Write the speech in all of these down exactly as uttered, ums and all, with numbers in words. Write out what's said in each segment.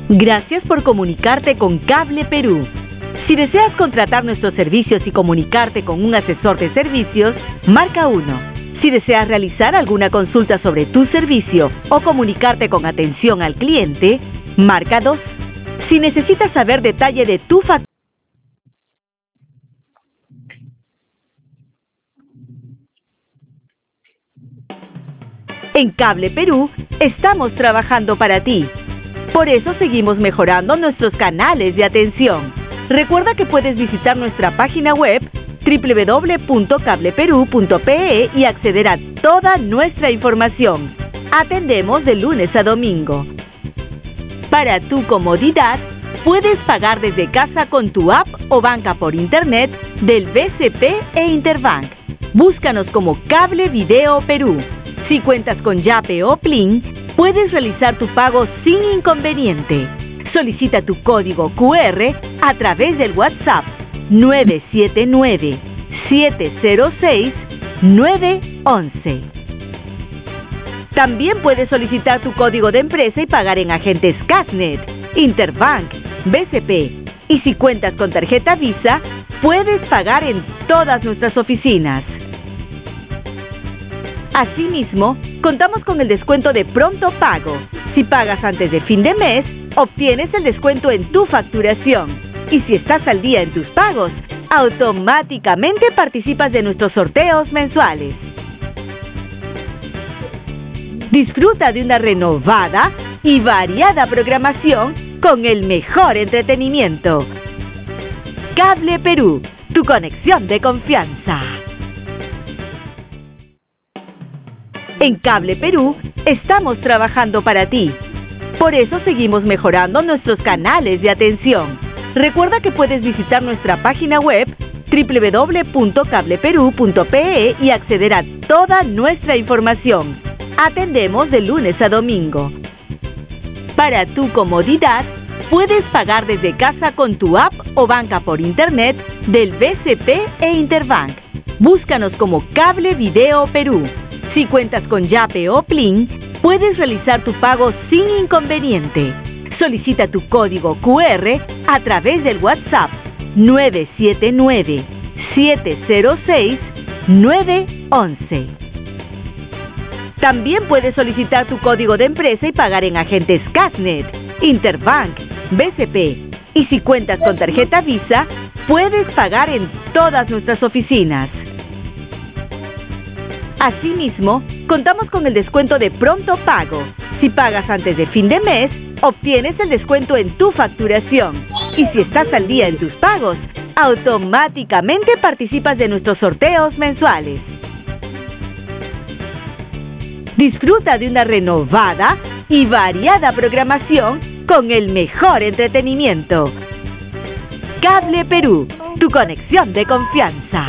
Gracias por comunicarte con Cable Perú. Si deseas contratar nuestros servicios y comunicarte con un asesor de servicios, marca uno. Si deseas realizar alguna consulta sobre tu servicio o comunicarte con atención al cliente, marca dos. Si necesitas saber detalle de tu factura, en Cable Perú estamos trabajando para ti. Por eso seguimos mejorando nuestros canales de atención. Recuerda que puedes visitar nuestra página web doble u doble u doble u punto cable perú punto pe e y acceder a toda nuestra información. Atendemos de lunes a domingo. Para tu comodidad, puedes pagar desde casa con tu app o banca por internet del B C P e Interbank. Búscanos como Cable Video Perú. Si cuentas con Yape o Plin, puedes realizar tu pago sin inconveniente. Solicita tu código cu erre a través del WhatsApp nueve siete nueve, siete cero seis, nueve once. También puedes solicitar tu código de empresa y pagar en agentes Casnet, Interbank, B C P. Y si cuentas con tarjeta Visa, puedes pagar en todas nuestras oficinas. Asimismo, contamos con el descuento de pronto pago. Si pagas antes de fin de mes, obtienes el descuento en tu facturación. Y si estás al día en tus pagos, automáticamente participas de nuestros sorteos mensuales. Disfruta de una renovada y variada programación con el mejor entretenimiento. Cable Perú, tu conexión de confianza. En Cable Perú estamos trabajando para ti. Por eso seguimos mejorando nuestros canales de atención. Recuerda que puedes visitar nuestra página web doble u doble u doble u punto cable perú punto pe e y acceder a toda nuestra información. Atendemos de lunes a domingo. Para tu comodidad, puedes pagar desde casa con tu app o banca por internet del B C P e Interbank. Búscanos como Cable Video Perú. Si cuentas con Yape o Plin, puedes realizar tu pago sin inconveniente. Solicita tu código cu erre a través del WhatsApp nueve siete nueve, siete cero seis, nueve once. También puedes solicitar tu código de empresa y pagar en agentes Casnet, Interbank, B C P. Y si cuentas con tarjeta Visa, puedes pagar en todas nuestras oficinas. Asimismo, contamos con el descuento de pronto pago. Si pagas antes de fin de mes, obtienes el descuento en tu facturación. Y si estás al día en tus pagos, automáticamente participas de nuestros sorteos mensuales. Disfruta de una renovada y variada programación con el mejor entretenimiento. Cable Perú, tu conexión de confianza.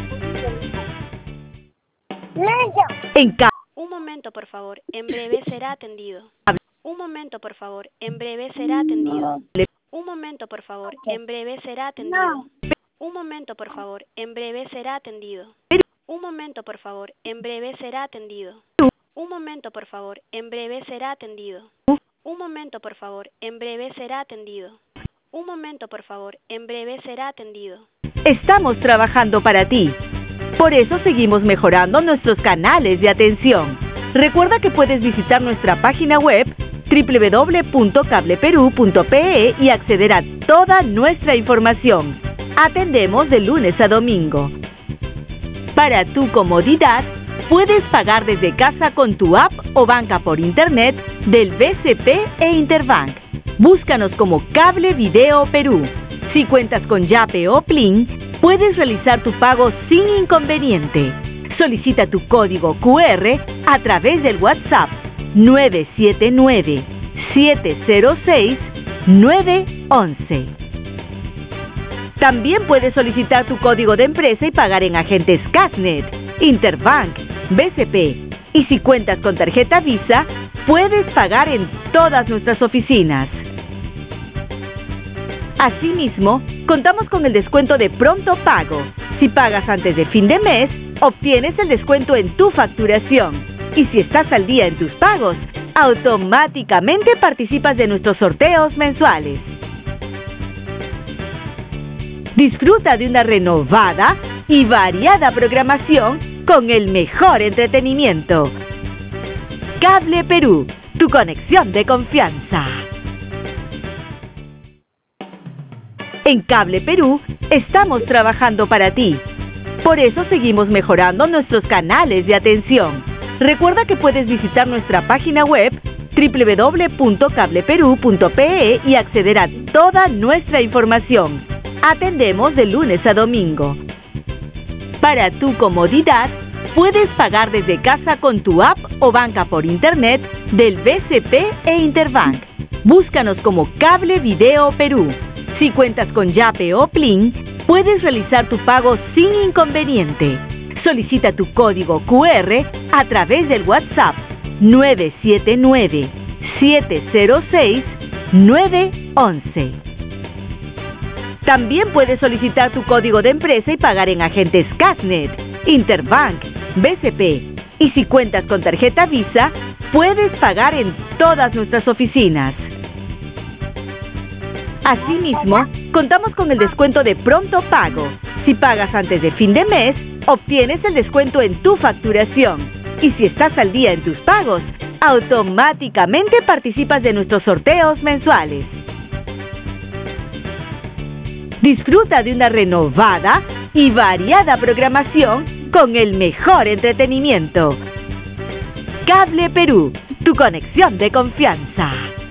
En ca- Un momento, por favor. En breve será atendido. Un momento, por favor. En breve será atendido. Un momento, por favor. En breve será atendido. Un momento, por favor. En breve será atendido. Un momento, por favor. En breve será atendido. Un momento, por favor. En breve será atendido. Un momento, por favor. En breve será atendido. Un momento, por favor. En breve será atendido. Estamos trabajando para ti. Por eso seguimos mejorando nuestros canales de atención. Recuerda que puedes visitar nuestra página web doble u doble u doble u punto cable perú punto pe e y acceder a toda nuestra información. Atendemos de lunes a domingo. Para tu comodidad, puedes pagar desde casa con tu app o banca por internet del B C P e Interbank. Búscanos como Cable Video Perú. Si cuentas con Yape o Plin, puedes realizar tu pago sin inconveniente. Solicita tu código cu erre a través del WhatsApp nueve siete nueve, siete cero seis, nueve once. También puedes solicitar tu código de empresa y pagar en agentes Casnet, Interbank, B C P. Y si cuentas con tarjeta Visa, puedes pagar en todas nuestras oficinas. Asimismo, contamos con el descuento de pronto pago. Si pagas antes de fin de mes, obtienes el descuento en tu facturación. Y si estás al día en tus pagos, automáticamente participas de nuestros sorteos mensuales. Disfruta de una renovada y variada programación con el mejor entretenimiento. Cable Perú, tu conexión de confianza. En Cable Perú estamos trabajando para ti. Por eso seguimos mejorando nuestros canales de atención. Recuerda que puedes visitar nuestra página web doble u doble u doble u punto cable perú punto pe e y acceder a toda nuestra información. Atendemos de lunes a domingo. Para tu comodidad, puedes pagar desde casa con tu app o banca por internet del B C P e Interbank. Búscanos como Cable Video Perú. Si cuentas con Yape o Plin, puedes realizar tu pago sin inconveniente. Solicita tu código cu erre a través del WhatsApp nueve siete nueve, siete cero seis, nueve once. También puedes solicitar tu código de empresa y pagar en agentes Casnet, Interbank, B C P. Y si cuentas con tarjeta Visa, puedes pagar en todas nuestras oficinas. Asimismo, contamos con el descuento de pronto pago. Si pagas antes de fin de mes, obtienes el descuento en tu facturación. Y si estás al día en tus pagos, automáticamente participas de nuestros sorteos mensuales. Disfruta de una renovada y variada programación con el mejor entretenimiento. Cable Perú, tu conexión de confianza.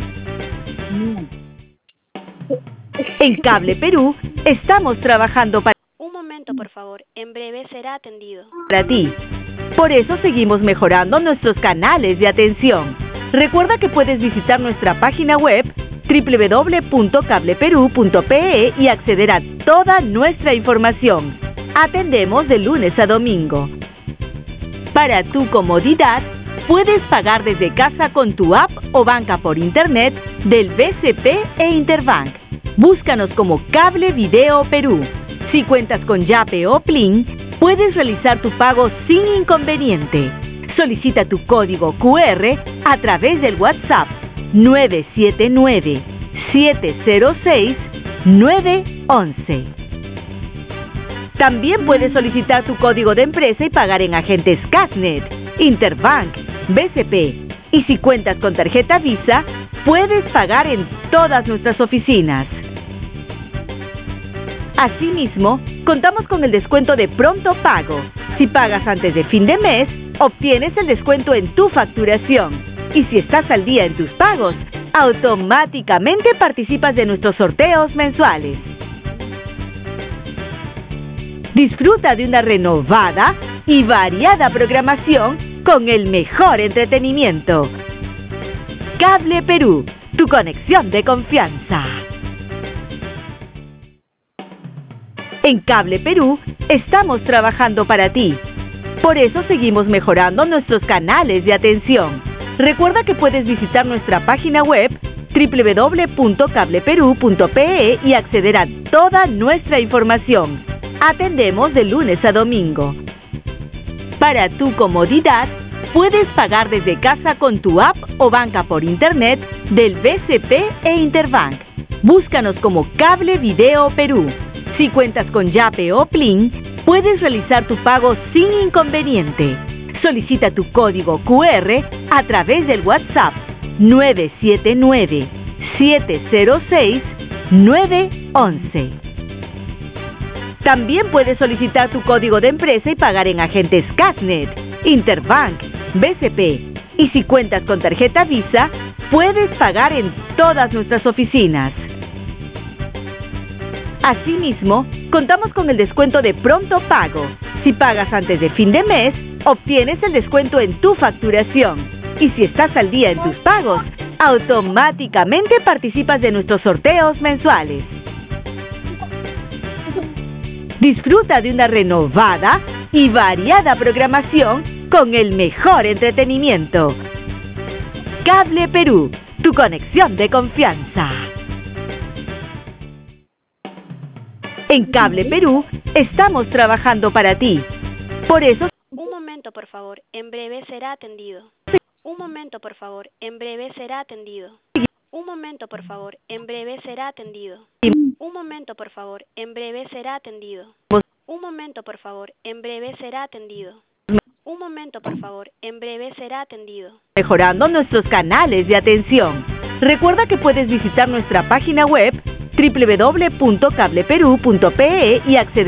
En Cable Perú estamos trabajando para Un momento, por favor. En breve será atendido. para ti. Por eso seguimos mejorando nuestros canales de atención. Recuerda que puedes visitar nuestra página web doble u doble u doble u punto cable perú punto pe e y acceder a toda nuestra información. Atendemos de lunes a domingo. Para tu comodidad, puedes pagar desde casa con tu app o banca por internet del B C P e Interbank. Búscanos como Cable Video Perú. Si cuentas con Yape o Plin, puedes realizar tu pago sin inconveniente. Solicita tu código cu erre a través del WhatsApp nueve siete nueve, siete cero seis, nueve once. También puedes solicitar tu código de empresa y pagar en agentes Casnet, Interbank, B C P. Y si cuentas con tarjeta Visa, puedes pagar en todas nuestras oficinas. Asimismo, contamos con el descuento de pronto pago. Si pagas antes de fin de mes, obtienes el descuento en tu facturación. Y si estás al día en tus pagos, automáticamente participas de nuestros sorteos mensuales. Disfruta de una renovada y variada programación con el mejor entretenimiento. Cable Perú, tu conexión de confianza. En Cable Perú estamos trabajando para ti. Por eso seguimos mejorando nuestros canales de atención. Recuerda que puedes visitar nuestra página web doble u doble u doble u punto cable perú punto pe e y acceder a toda nuestra información. Atendemos de lunes a domingo. Para tu comodidad, puedes pagar desde casa con tu app o banca por internet del B C P e Interbank. Búscanos como Cable Video Perú. Si cuentas con Yape o Plin, puedes realizar tu pago sin inconveniente. Solicita tu código cu erre a través del WhatsApp nueve siete nueve, siete cero seis, nueve once. También puedes solicitar tu código de empresa y pagar en agentes Casnet, Interbank, B C P. Y si cuentas con tarjeta Visa, puedes pagar en todas nuestras oficinas. Asimismo, contamos con el descuento de pronto pago. Si pagas antes de fin de mes, obtienes el descuento en tu facturación. Y si estás al día en tus pagos, automáticamente participas de nuestros sorteos mensuales. Disfruta de una renovada y variada programación con el mejor entretenimiento. Cable Perú, tu conexión de confianza. En Cable Perú estamos trabajando para ti. Por eso, Un momento, por favor. En breve será atendido. Un momento, por favor. En breve será atendido. Un momento, por favor. En breve será atendido. Un momento, por favor. En breve será atendido. Un momento, por favor. En breve será atendido. Un momento, por favor. En breve será atendido. Mejorando nuestros canales de atención. Recuerda que puedes visitar nuestra página web doble u doble u doble u punto cable perú punto pe y acceder